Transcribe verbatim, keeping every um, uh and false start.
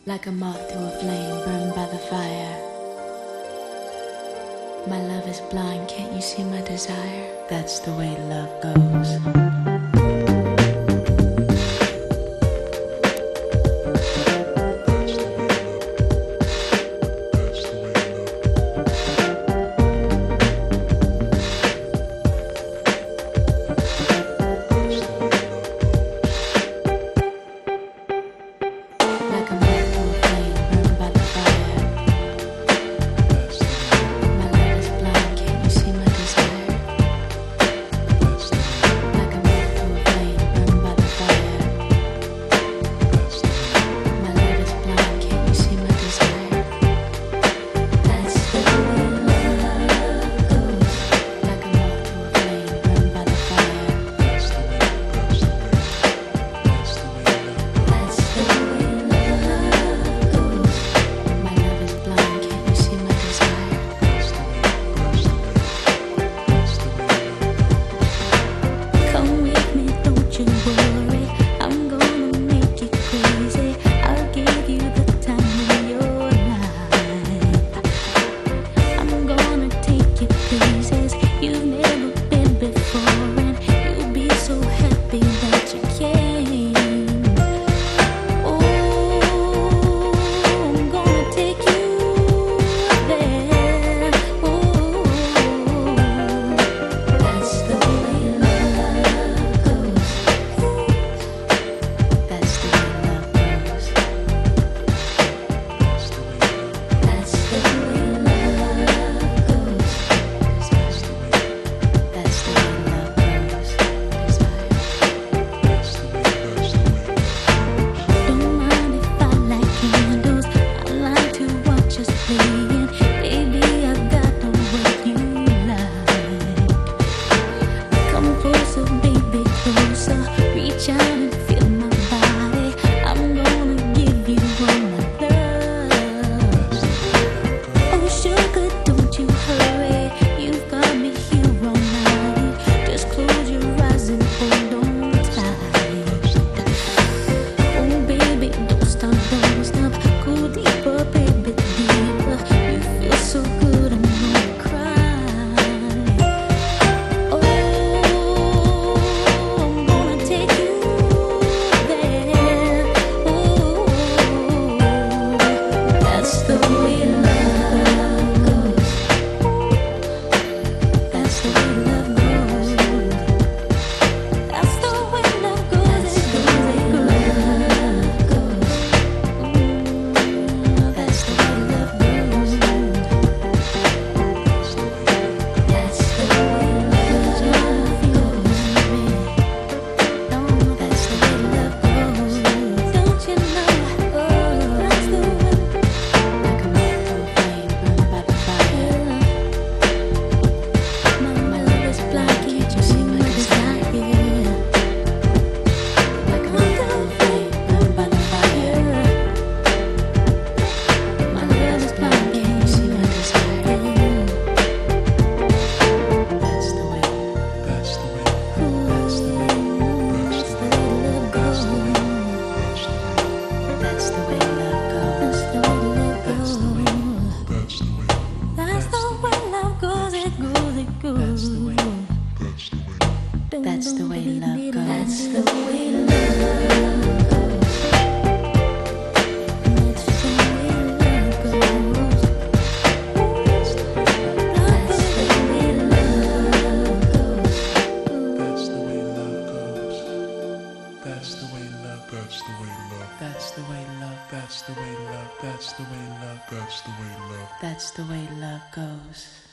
Like a moth to a flame burned by the fire. My love is blind, can't you see my desire? That's the way love goes. That's the way love goes. That's the way love goes. That's the way love goes. That's the way love goes. That's the way love goes. That's the way love. That's the way love. That's the way love. That's the way love. That's the way love. That's the way love. That's the way love goes.